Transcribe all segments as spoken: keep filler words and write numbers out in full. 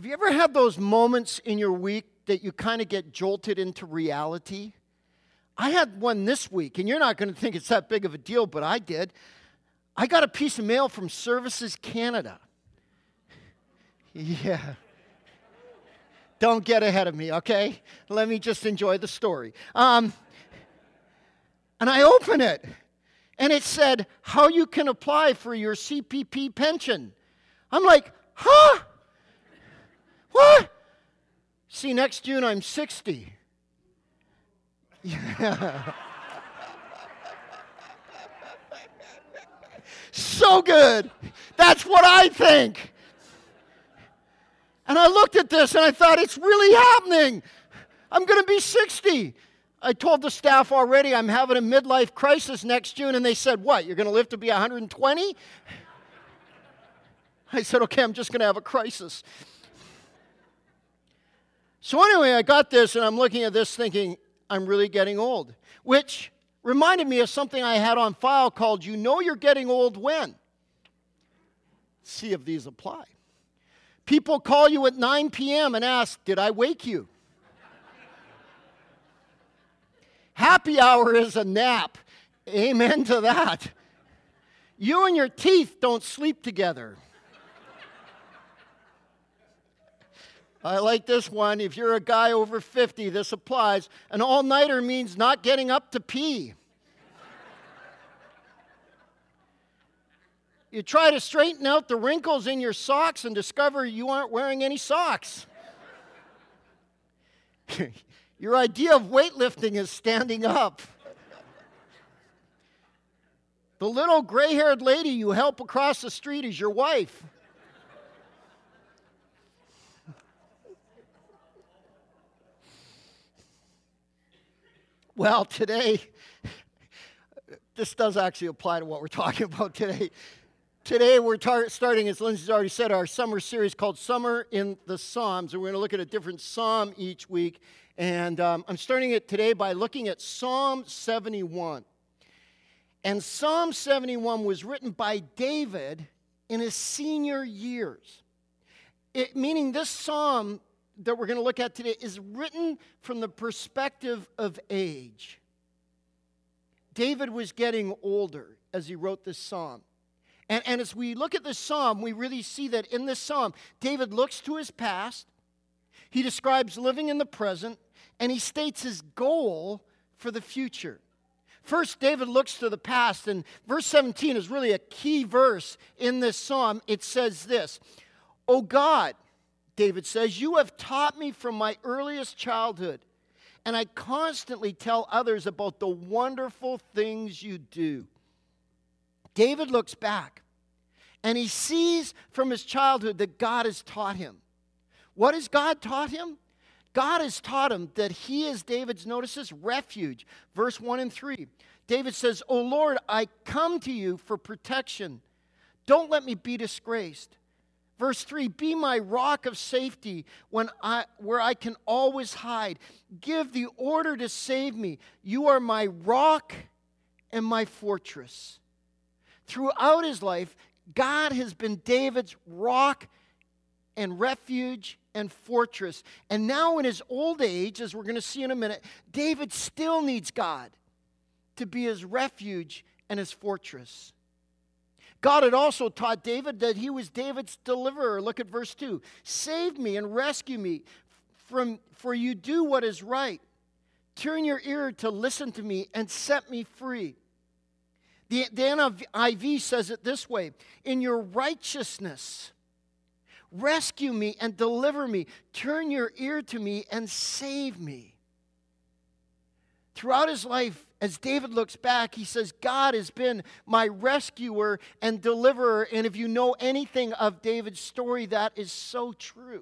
you ever had those moments in your week that you kind of get jolted into reality? I had one this week, and you're not going to think it's that big of a deal, but I did. I got a piece of mail from Services Canada. Yeah. Don't get ahead of me, okay? Let me just enjoy the story. Um, and I open it, and it said, how you can apply for your C P P pension. I'm like, huh? What? See, next June I'm sixty. Yeah. So good. That's what I think. And I looked at this and I thought, it's really happening. I'm going to be sixty. I told the staff already I'm having a midlife crisis next June, and they said, what, you're going to live to be one hundred twenty? I said, okay, I'm just going to have a crisis. So anyway, I got this, and I'm looking at this thinking, I'm really getting old, which reminded me of something I had on file called, you know you're getting old when? See if these apply. People call you at nine p.m. and ask, did I wake you? Happy hour is a nap. Amen to that. You and your teeth don't sleep together. I like this one. If you're a guy over fifty, this applies. An all-nighter means not getting up to pee. You try to straighten out the wrinkles in your socks and discover you aren't wearing any socks. Your idea of weightlifting is standing up. The little gray-haired lady you help across the street is your wife. Well, today, this does actually apply to what we're talking about today. Today, we're tar- starting, as Lindsay's already said, our summer series called Summer in the Psalms, and we're going to look at a different psalm each week. And um, I'm starting it today by looking at Psalm seventy-one. And Psalm seventy-one was written by David in his senior years. It, meaning this psalm that we're going to look at today is written from the perspective of age. David was getting older as he wrote this psalm. And, and as we look at this psalm, we really see that in this psalm, David looks to his past, he describes living in the present, and he states his goal for the future. First, David looks to the past, and verse seventeen is really a key verse in this psalm. It says this, O God, David says, you have taught me from my earliest childhood, and I constantly tell others about the wonderful things you do. David looks back, and he sees from his childhood that God has taught him. What has God taught him? God has taught him that he is David's, notice this, refuge. Verse one and three. David says, O Lord, I come to you for protection. Don't let me be disgraced. Verse three, be my rock of safety when I, where I can always hide. Give the order to save me. You are my rock and my fortress. Throughout his life, God has been David's rock and refuge and fortress. And now in his old age, as we're going to see in a minute, David still needs God to be his refuge and his fortress. God had also taught David that he was David's deliverer. Look at verse two. Save me and rescue me, from, for you do what is right. Turn your ear to listen to me and set me free. The, the N I V says it this way, in your righteousness, rescue me and deliver me. Turn your ear to me and save me. Throughout his life, as David looks back, he says, God has been my rescuer and deliverer. And if you know anything of David's story, that is so true.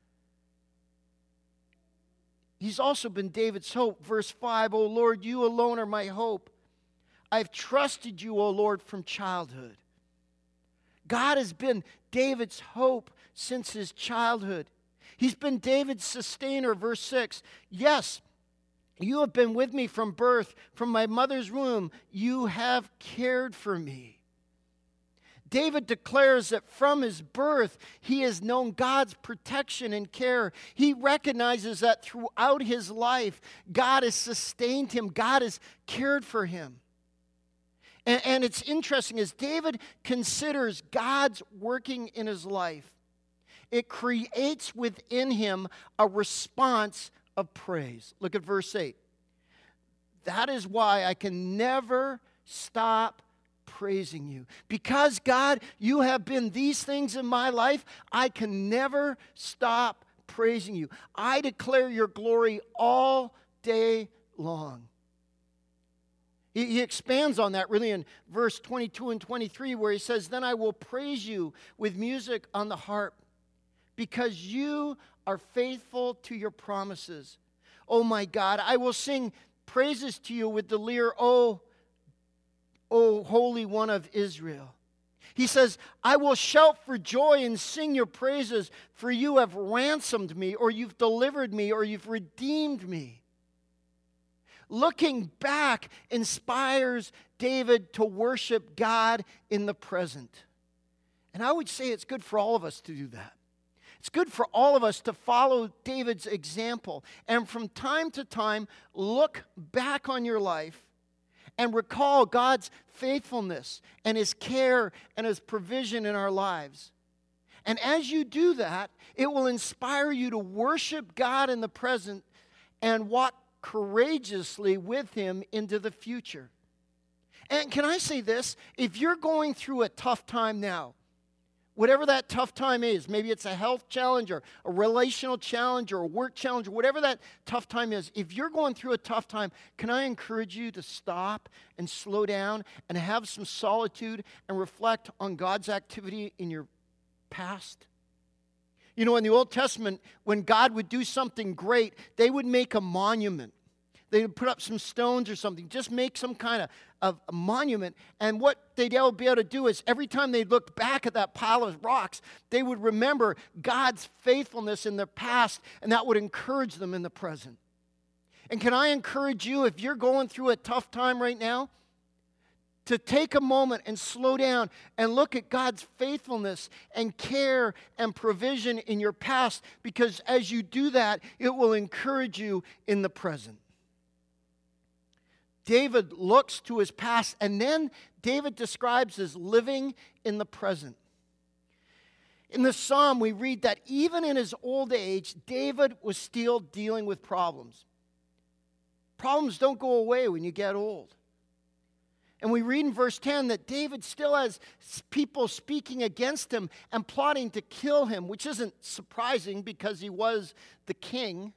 He's also been David's hope. Verse five, O Lord, you alone are my hope. I've trusted you, O Lord, from childhood. God has been David's hope since his childhood. He's been David's sustainer, verse six. Yes, you have been with me from birth, from my mother's womb. You have cared for me. David declares that from his birth, he has known God's protection and care. He recognizes that throughout his life, God has sustained him. God has cared for him. And, and it's interesting, as David considers God's working in his life, it creates within him a response of praise. Look at verse eight. That is why I can never stop praising you. Because, God, you have been these things in my life, I can never stop praising you. I declare your glory all day long. He, he expands on that really in verse twenty-two and twenty-three, where he says, then I will praise you with music on the harp, because you are faithful to your promises. Oh my God, I will sing praises to you with the lyre, O, O Holy One of Israel. He says, I will shout for joy and sing your praises, for you have ransomed me, or you've delivered me, or you've redeemed me. Looking back inspires David to worship God in the present. And I would say it's good for all of us to do that. It's good for all of us to follow David's example and from time to time look back on your life and recall God's faithfulness and his care and his provision in our lives. And as you do that, it will inspire you to worship God in the present and walk courageously with him into the future. And can I say this? If you're going through a tough time now, whatever that tough time is, maybe it's a health challenge or a relational challenge or a work challenge, or whatever that tough time is, if you're going through a tough time, can I encourage you to stop and slow down and have some solitude and reflect on God's activity in your past? You know, in the Old Testament, when God would do something great, they would make a monument. They would put up some stones or something, just make some kind of, of a monument. And what they'd be able to do is every time they looked back at that pile of rocks, they would remember God's faithfulness in their past, and that would encourage them in the present. And can I encourage you, if you're going through a tough time right now, to take a moment and slow down and look at God's faithfulness and care and provision in your past, because as you do that, it will encourage you in the present. David looks to his past, and then David describes as living in the present. In the psalm, we read that even in his old age, David was still dealing with problems. Problems don't go away when you get old. And we read in verse ten that David still has people speaking against him and plotting to kill him, which isn't surprising because he was the king.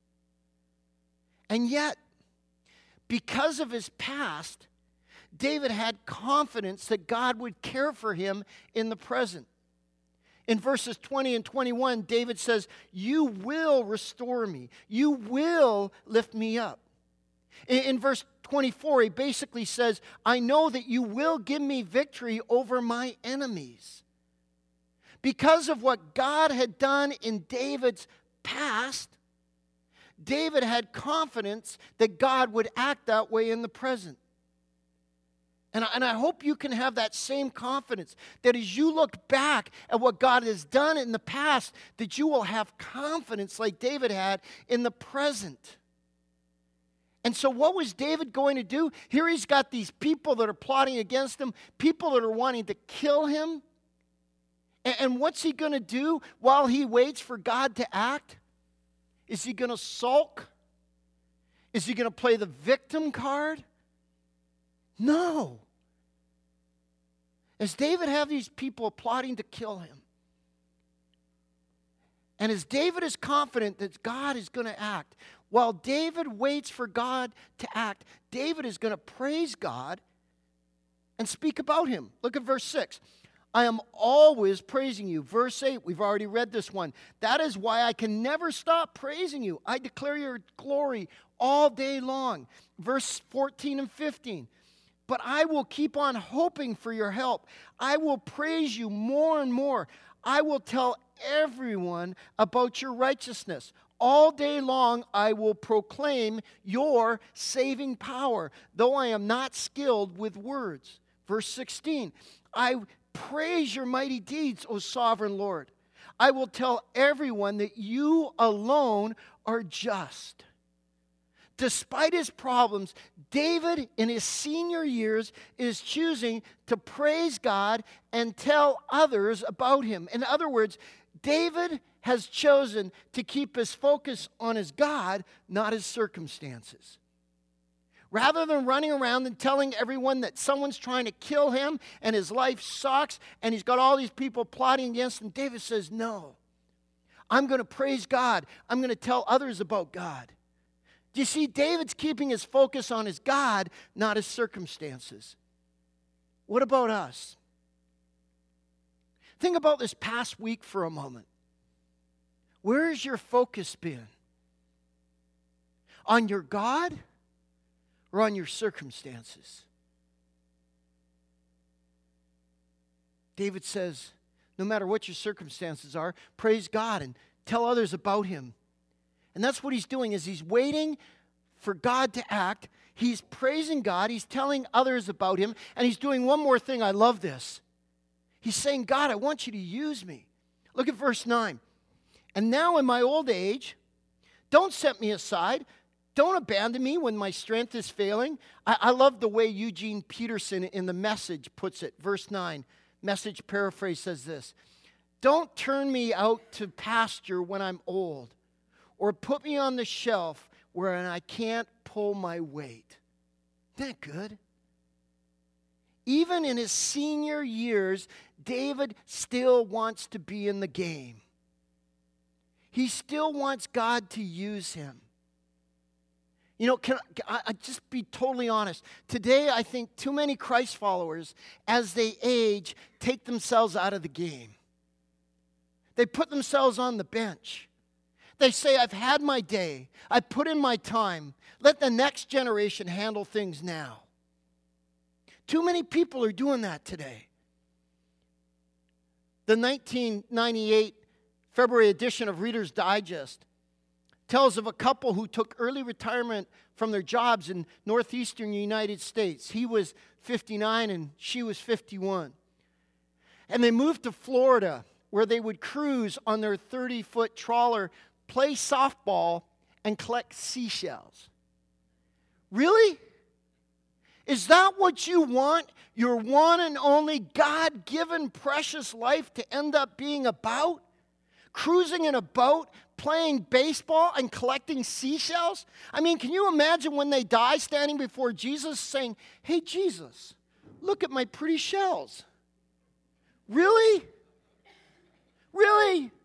And yet, because of his past, David had confidence that God would care for him in the present. In verses twenty and twenty-one, David says, you will restore me. You will lift me up. In, in verse twenty-four, he basically says, I know that you will give me victory over my enemies. Because of what God had done in David's past, David had confidence that God would act that way in the present. And I, and I hope you can have that same confidence, that as you look back at what God has done in the past, that you will have confidence like David had in the present. And so what was David going to do? Here he's got these people that are plotting against him, people that are wanting to kill him. And, and what's he going to do while he waits for God to act? Is he going to sulk? Is he going to play the victim card? No. As David have these people plotting to kill him, and as David is confident that God is going to act, while David waits for God to act, David is going to praise God and speak about him. Look at verse six. I am always praising you. Verse eight, we've already read this one. That is why I can never stop praising you. I declare your glory all day long. Verse fourteen and fifteen. But I will keep on hoping for your help. I will praise you more and more. I will tell everyone about your righteousness. All day long I will proclaim your saving power, though I am not skilled with words. Verse sixteen, I praise your mighty deeds, O sovereign Lord. I will tell everyone that you alone are just. Despite his problems, David, in his senior years, is choosing to praise God and tell others about him. In other words, David has chosen to keep his focus on his God, not his circumstances. Rather than running around and telling everyone that someone's trying to kill him and his life sucks and he's got all these people plotting against him, David says, no, I'm going to praise God. I'm going to tell others about God. Do you see, David's keeping his focus on his God, not his circumstances. What about us? Think about this past week for a moment. Where has your focus been? On your God or on your circumstances? David says, no matter what your circumstances are, praise God and tell others about him. And that's what he's doing, is he's waiting for God to act. He's praising God. He's telling others about him. And he's doing one more thing. I love this. He's saying, God, I want you to use me. Look at verse nine. And now in my old age, don't set me aside. Don't abandon me when my strength is failing. I, I love the way Eugene Peterson in the Message puts it. Verse nine, Message paraphrase says this. Don't turn me out to pasture when I'm old, or put me on the shelf where I can't pull my weight. Isn't that good? Even in his senior years, David still wants to be in the game. He still wants God to use him. You know, can I, I just be totally honest? Today, I think too many Christ followers, as they age, take themselves out of the game. They put themselves on the bench. They say, I've had my day. I put in my time. Let the next generation handle things now. Too many people are doing that today. The nineteen ninety-eight February edition of Reader's Digest tells of a couple who took early retirement from their jobs in northeastern United States. He was fifty-nine and she was fifty-one. And they moved to Florida, where they would cruise on their thirty-foot trawler, play softball, and collect seashells. Really? Is that what you want your one and only God-given precious life to end up being about? Cruising in a boat, playing baseball, and collecting seashells? I mean, can you imagine when they die standing before Jesus saying, hey, Jesus, look at my pretty shells. Really? Really?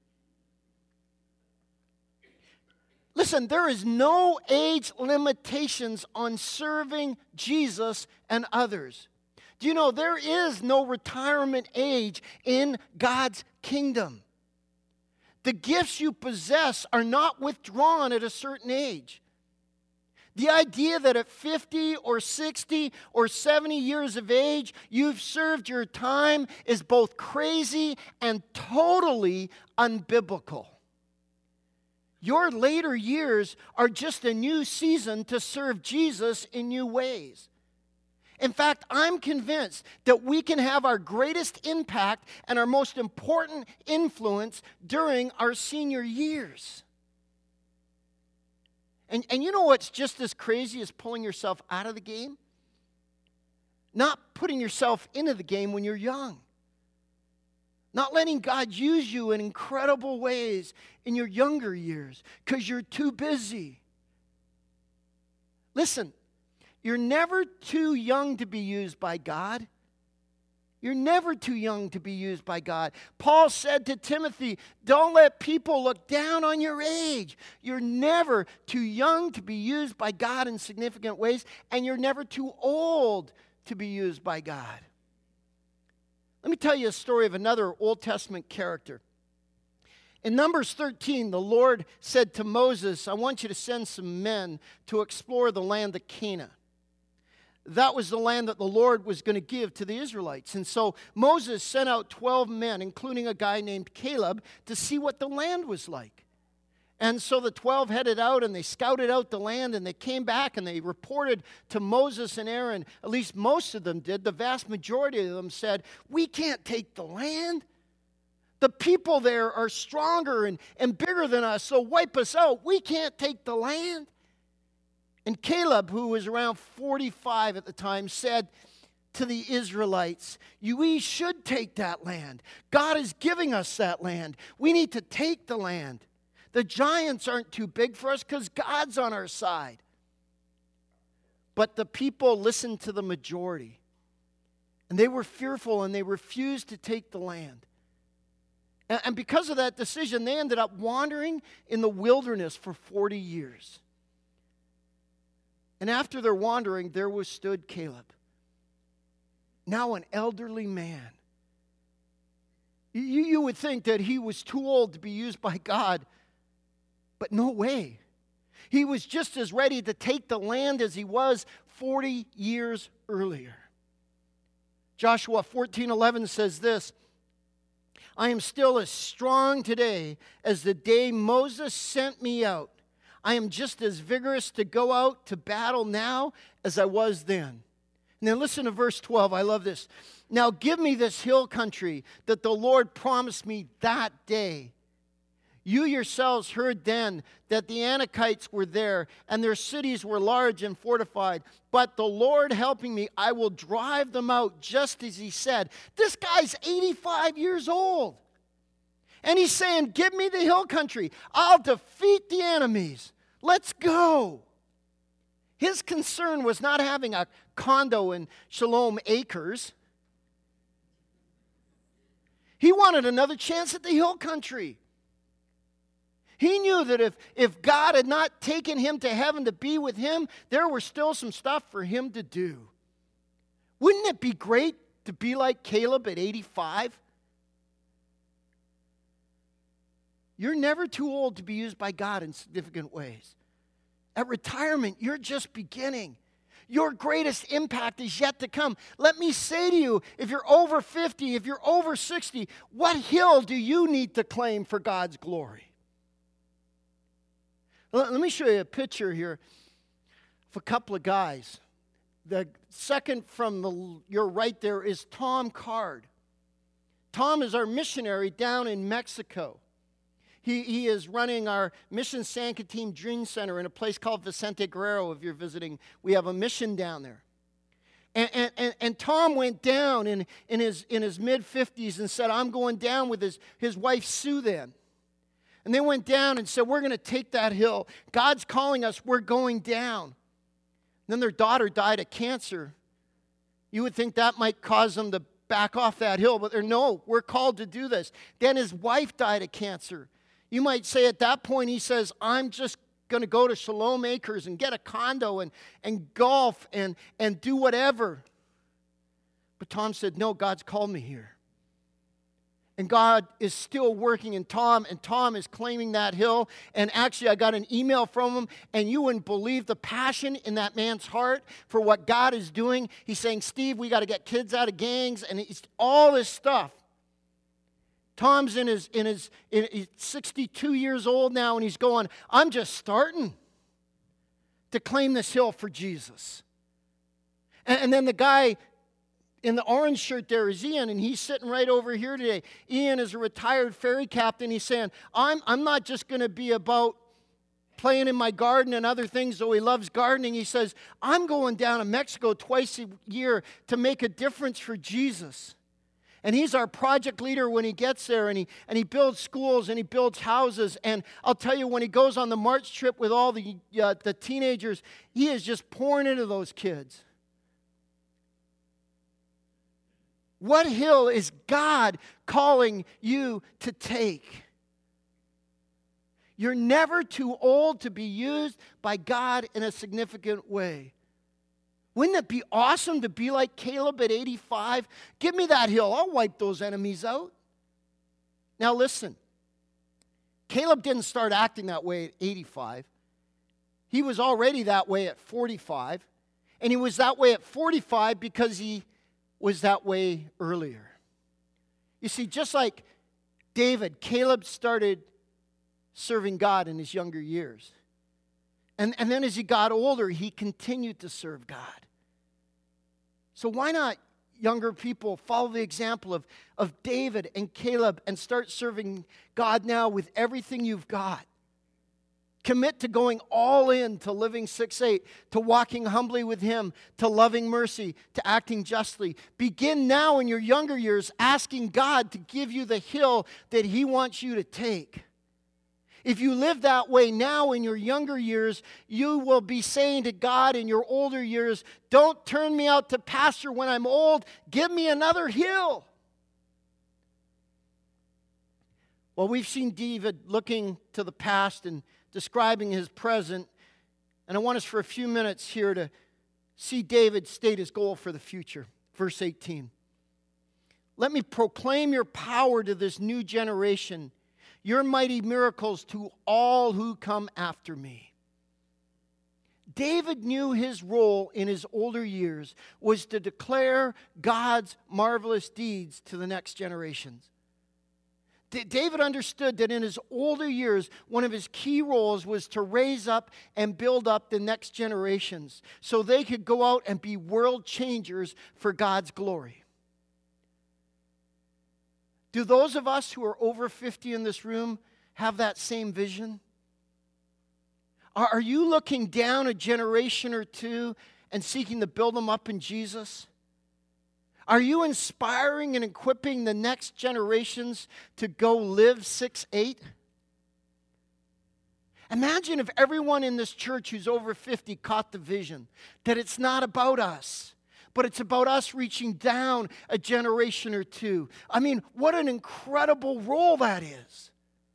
Listen, there is no age limitations on serving Jesus and others. Do you know there is no retirement age in God's kingdom? The gifts you possess are not withdrawn at a certain age. The idea that at fifty or sixty or seventy years of age you've served your time is both crazy and totally unbiblical. Your later years are just a new season to serve Jesus in new ways. In fact, I'm convinced that we can have our greatest impact and our most important influence during our senior years. And, and you know what's just as crazy as pulling yourself out of the game? Not putting yourself into the game when you're young. Not letting God use you in incredible ways in your younger years because you're too busy. Listen, you're never too young to be used by God. You're never too young to be used by God. Paul said to Timothy, don't let people look down on your age. You're never too young to be used by God in significant ways, and you're never too old to be used by God. Let me tell you a story of another Old Testament character. In Numbers thirteen, the Lord said to Moses, I want you to send some men to explore the land of Canaan. That was the land that the Lord was going to give to the Israelites. And so Moses sent out twelve men, including a guy named Caleb, to see what the land was like. And so the twelve headed out and they scouted out the land and they came back and they reported to Moses and Aaron. At least most of them did. The vast majority of them said, we can't take the land. The people there are stronger and, and bigger than us, so wipe us out. We can't take the land. And Caleb, who was around forty-five at the time, said to the Israelites, we should take that land. God is giving us that land. We need to take the land. The giants aren't too big for us because God's on our side. But the people listened to the majority. And they were fearful and they refused to take the land. And, and because of that decision, they ended up wandering in the wilderness for forty years. And after their wandering, there was stood Caleb, now an elderly man. You, you would think that he was too old to be used by God. But no way. He was just as ready to take the land as he was forty years earlier. Joshua fourteen eleven says this, I am still as strong today as the day Moses sent me out. I am just as vigorous to go out to battle now as I was then. And then listen to verse twelve. I love this. Now give me this hill country that the Lord promised me that day. You yourselves heard then that the Anakites were there, and their cities were large and fortified. But the Lord helping me, I will drive them out just as he said. This guy's eighty-five years old. And he's saying, give me the hill country. I'll defeat the enemies. Let's go. His concern was not having a condo in Shalom Acres. He wanted another chance at the hill country. He knew that if, if God had not taken him to heaven to be with him, there were still some stuff for him to do. Wouldn't it be great to be like Caleb at eighty-five? You're never too old to be used by God in significant ways. At retirement, you're just beginning. Your greatest impact is yet to come. Let me say to you, if you're over fifty, if you're over sixty, what hill do you need to claim for God's glory? Let me show you a picture here of a couple of guys. The second from the, your right there is Tom Card. Tom is our missionary down in Mexico. He, he is running our Mission San Quintin Dream Center in a place called Vicente Guerrero. If you're visiting, we have a mission down there. And, and, and, and Tom went down in, in his, in his mid-fifties and said, I'm going down with his, his wife Sue then. And they went down and said, we're going to take that hill. God's calling us. We're going down. And then their daughter died of cancer. You would think that might cause them to back off that hill. But they're, no, we're called to do this. Then his wife died of cancer. You might say at that point, he says, I'm just going to go to Shalom Acres and get a condo and, and golf and, and do whatever. But Tom said, no, God's called me here. And God is still working in Tom, and Tom is claiming that hill. And actually, I got an email from him, and you wouldn't believe the passion in that man's heart for what God is doing. He's saying, Steve, we got to get kids out of gangs, and it's all this stuff. Tom's in his, in his, in, he's sixty-two years old now, and he's going, I'm just starting to claim this hill for Jesus. And, and then the guy in the orange shirt there is Ian, and he's sitting right over here today. Ian is a retired ferry captain. He's saying, I'm, I'm not just going to be about playing in my garden and other things, though he loves gardening. He says, I'm going down to Mexico twice a year to make a difference for Jesus. And he's our project leader when he gets there, and he, and he builds schools, and he builds houses. And I'll tell you, when he goes on the march trip with all the, uh, the teenagers, he is just pouring into those kids. What hill is God calling you to take? You're never too old to be used by God in a significant way. Wouldn't it be awesome to be like Caleb at eighty-five? Give me that hill. I'll wipe those enemies out. Now listen, Caleb didn't start acting that way at eighty-five. He was already that way at forty-five. And he was that way at forty-five because he was that way earlier. You see, just like David, Caleb started serving God in his younger years. And, and then as he got older, he continued to serve God. So why not, younger people, follow the example of, of David and Caleb and start serving God now with everything you've got? Commit to going all in to living six eight, to walking humbly with him, to loving mercy, to acting justly. Begin now in your younger years asking God to give you the hill that he wants you to take. If you live that way now in your younger years, you will be saying to God in your older years, don't turn me out to pasture when I'm old. Give me another hill. Well, we've seen David looking to the past and describing his present. And I want us for a few minutes here to see David state his goal for the future. Verse eighteen. Let me proclaim your power to this new generation, your mighty miracles to all who come after me. David knew his role in his older years was to declare God's marvelous deeds to the next generations. D- David understood that in his older years, one of his key roles was to raise up and build up the next generations so they could go out and be world changers for God's glory. Do those of us who are over fifty in this room have that same vision? Are, are you looking down a generation or two and seeking to build them up in Jesus? Are you inspiring and equipping the next generations to go live six eight? Imagine if everyone in this church who's over fifty caught the vision that it's not about us, but it's about us reaching down a generation or two. I mean, what an incredible role that is.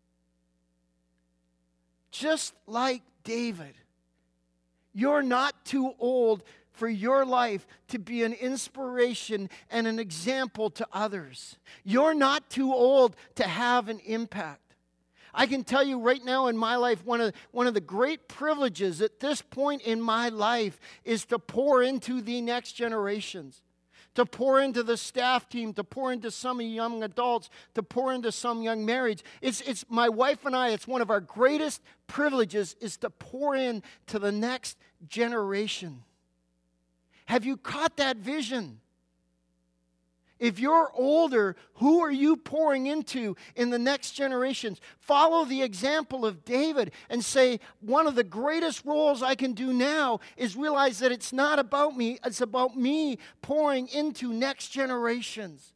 Just like David, you're not too old for your life to be an inspiration and an example to others. You're not too old to have an impact. I can tell you right now in my life, one of, one of the great privileges at this point in my life is to pour into the next generations, to pour into the staff team, to pour into some young adults, to pour into some young marrieds. It's, it's my wife and I, it's one of our greatest privileges is to pour in to the next generation. Have you caught that vision? If you're older, who are you pouring into in the next generations? Follow the example of David and say, one of the greatest roles I can do now is realize that it's not about me, it's about me pouring into next generations.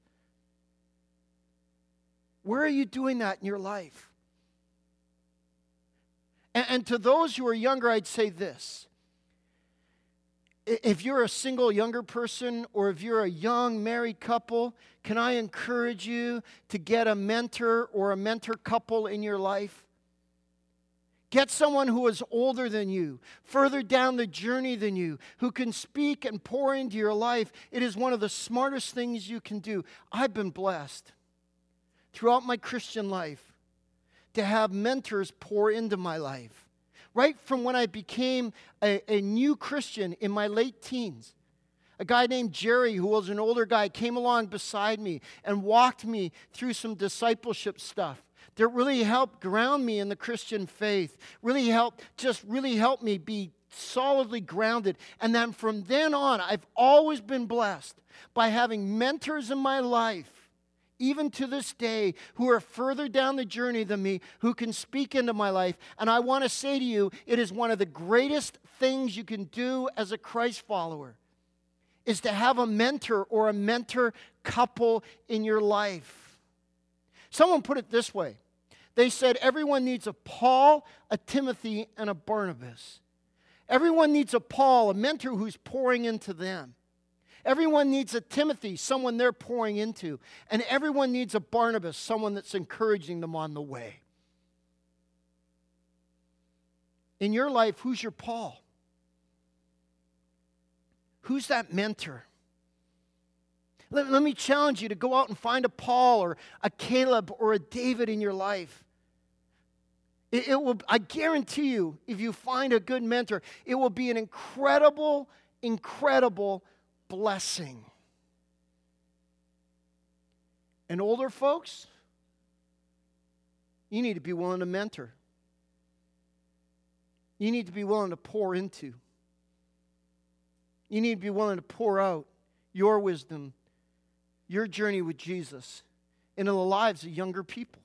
Where are you doing that in your life? And, and to those who are younger, I'd say this. If you're a single younger person or if you're a young married couple, can I encourage you to get a mentor or a mentor couple in your life? Get someone who is older than you, further down the journey than you, who can speak and pour into your life. It is one of the smartest things you can do. I've been blessed throughout my Christian life to have mentors pour into my life. Right from when I became a, a new Christian in my late teens, a guy named Jerry, who was an older guy, came along beside me and walked me through some discipleship stuff that really helped ground me in the Christian faith, really helped, just really helped me be solidly grounded. And then from then on, I've always been blessed by having mentors in my life, even to this day, who are further down the journey than me, who can speak into my life. And I want to say to you, it is one of the greatest things you can do as a Christ follower, is to have a mentor or a mentor couple in your life. Someone put it this way. They said everyone needs a Paul, a Timothy, and a Barnabas. Everyone needs a Paul, a mentor who's pouring into them. Everyone needs a Timothy, someone they're pouring into. And everyone needs a Barnabas, someone that's encouraging them on the way. In your life, who's your Paul? Who's that mentor? Let, let me challenge you to go out and find a Paul or a Caleb or a David in your life. It, it will, I guarantee you, if you find a good mentor, it will be an incredible, incredible blessing. And older folks, you need to be willing to mentor. you need to be willing to pour into. You need to be willing to pour out your wisdom, your journey with Jesus into the lives of younger people.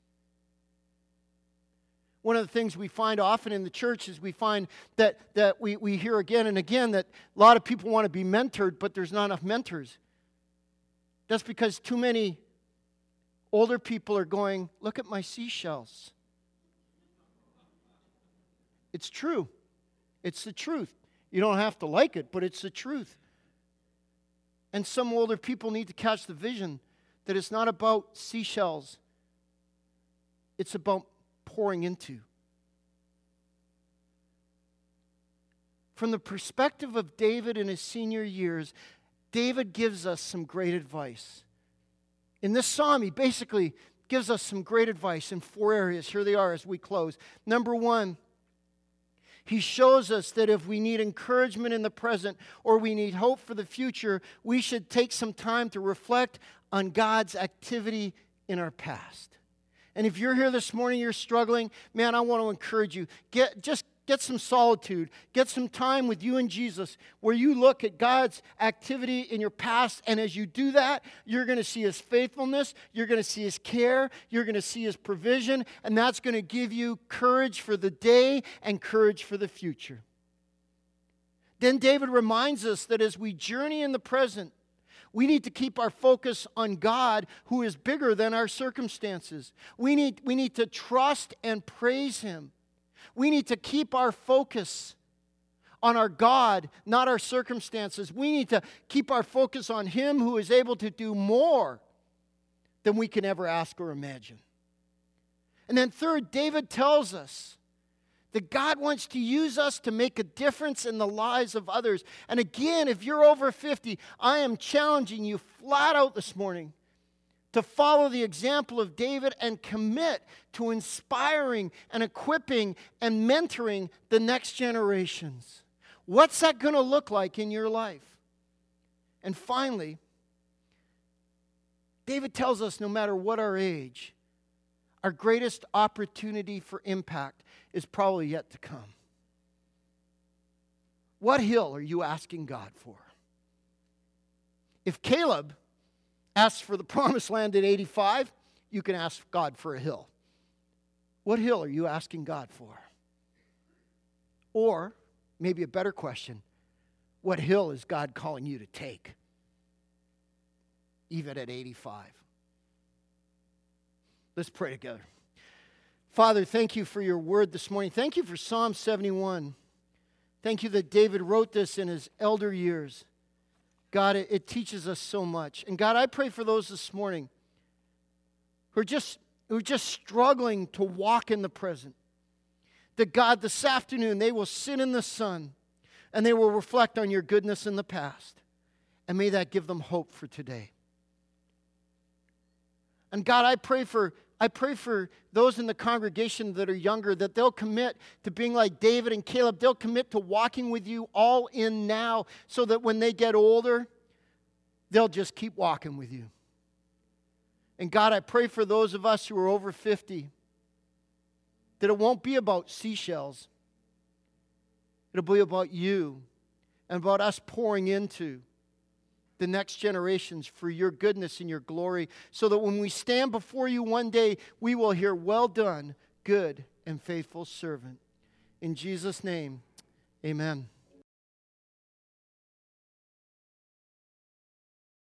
One of the things we find often in the church is we find that, that we, we hear again and again that a lot of people want to be mentored, but there's not enough mentors. That's because too many older people are going, look at my seashells. It's true. It's the truth. You don't have to like it, but it's the truth. And some older people need to catch the vision that it's not about seashells. It's about pouring into. From the perspective of David in his senior years, David gives us some great advice. In this psalm, he basically gives us some great advice in four areas. Here they are as we close. Number one, he shows us that if we need encouragement in the present or we need hope for the future, we should take some time to reflect on God's activity in our past. And if you're here this morning, you're struggling, man, I want to encourage you. Get just get some solitude. Get some time with you and Jesus where you look at God's activity in your past. And as you do that, you're going to see His faithfulness. You're going to see His care. You're going to see His provision. And that's going to give you courage for the day and courage for the future. Then David reminds us that as we journey in the present, we need to keep our focus on God, who is bigger than our circumstances. We need, we need to trust and praise Him. We need to keep our focus on our God, not our circumstances. We need to keep our focus on Him who is able to do more than we can ever ask or imagine. And then third, David tells us that God wants to use us to make a difference in the lives of others. And again, if you're over fifty, I am challenging you flat out this morning to follow the example of David and commit to inspiring and equipping and mentoring the next generations. What's that going to look like in your life? And finally, David tells us no matter what our age, our greatest opportunity for impact is probably yet to come. What hill are you asking God for? If Caleb asks for the promised land at eighty-five, you can ask God for a hill. What hill are you asking God for? Or, maybe a better question, what hill is God calling you to take, even at eighty-five? Let's pray together. Father, thank you for your word this morning. Thank you for Psalm seventy-one. Thank you that David wrote this in his elder years. God, it, it teaches us so much. And God, I pray for those this morning who are just, who are just struggling to walk in the present. That God, this afternoon, they will sit in the sun and they will reflect on your goodness in the past. And may that give them hope for today. And God, I pray for I pray for those in the congregation that are younger, that they'll commit to being like David and Caleb. They'll commit to walking with you all in now so that when they get older, they'll just keep walking with you. And God, I pray for those of us who are over fifty, that it won't be about seashells. It'll be about you and about us pouring into the next generations for your goodness and your glory, so that when we stand before you one day, we will hear, well done, good and faithful servant. In Jesus' name, amen.